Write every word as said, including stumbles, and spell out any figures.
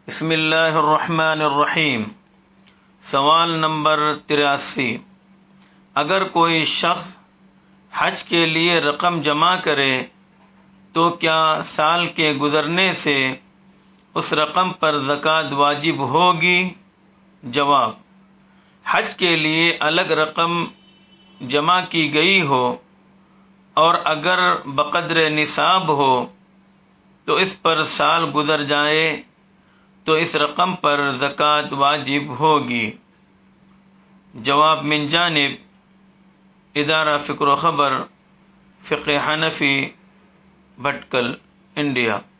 बिस्मिल्लाहिर्रहमानिर्रहीम। सवाल नंबर तिरासी। अगर कोई शख्स हज के लिए रकम जमा करे तो क्या साल के गुजरने से उस रकम पर ज़कात वाजिब होगी? जवाब: हज के लिए अलग रकम जमा की गई हो और अगर बक़द्र निसाब हो तो इस पर साल गुजर जाए तो इस रकम पर ज़कात वाजिब होगी। जवाब मिन जानिब इदारा फ़िक्र व ख़बर फ़िक़्ह हनफ़ी, भटकल, इंडिया।